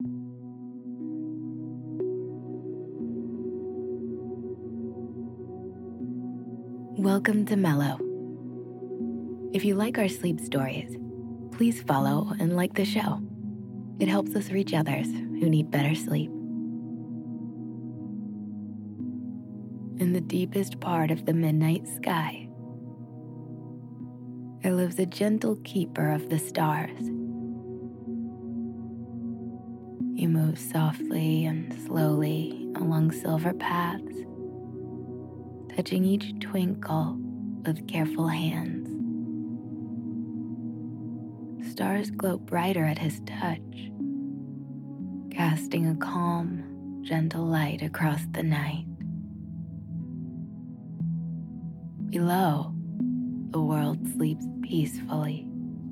Welcome to Mellow. If you like our sleep stories, please follow and like the show. It helps us reach others who need better sleep. In the deepest part of the midnight sky, there lives a gentle keeper of the stars. He moves softly and slowly along silver paths, touching each twinkle with careful hands. Stars glow brighter at his touch, casting a calm, gentle light across the night. Below, the world sleeps peacefully.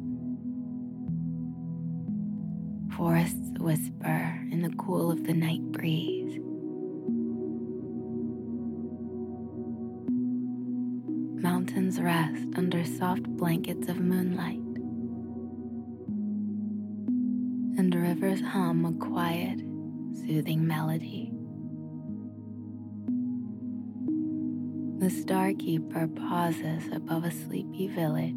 Forests whisper in the cool of the night breeze. Mountains rest under soft blankets of moonlight, and rivers hum a quiet, soothing melody. The Star Keeper pauses above a sleepy village.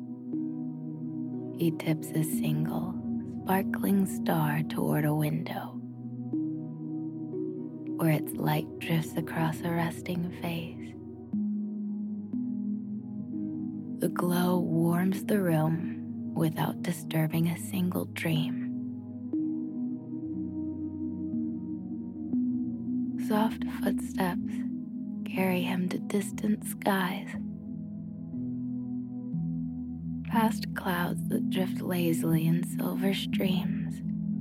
He tips a single, sparkling star toward a window, where its light drifts across a resting face. The glow warms the room without disturbing a single dream. Soft footsteps carry him to distant skies, past clouds that drift lazily in silver streams,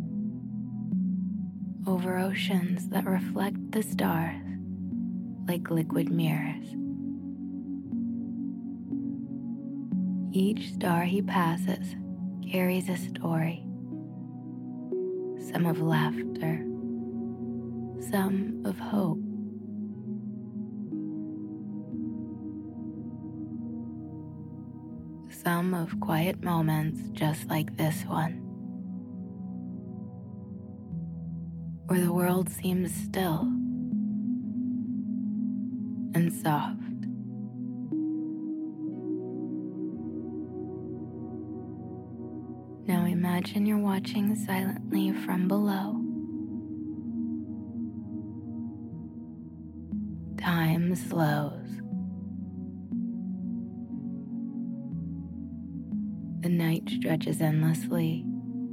over oceans that reflect the stars like liquid mirrors. Each star he passes carries a story, some of laughter, some of hope. Some of quiet moments just like this one, where the world seems still and soft. Now imagine you're watching silently from below. Time slows. The night stretches endlessly,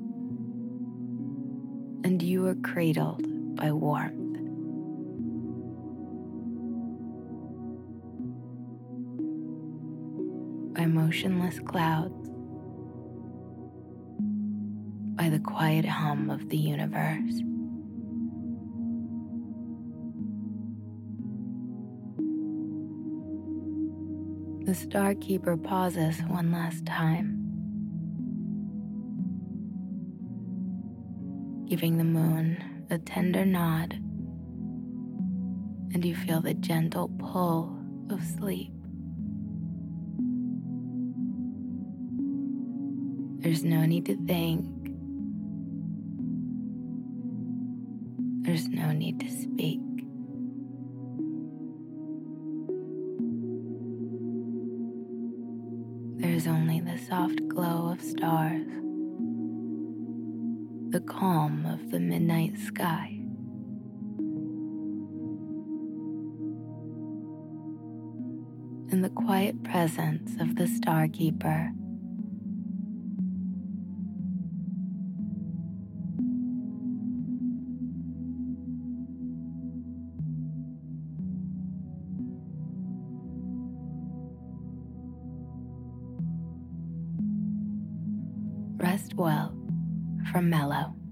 and you are cradled by warmth. By motionless clouds, by the quiet hum of the universe. The Star Keeper pauses one last time, giving the moon a tender nod, and you feel the gentle pull of sleep. There's no need to think. There's no need to speak. There's only the soft glow of stars, the calm of the midnight sky, and the quiet presence of the Star Keeper. Rest well from Mellow.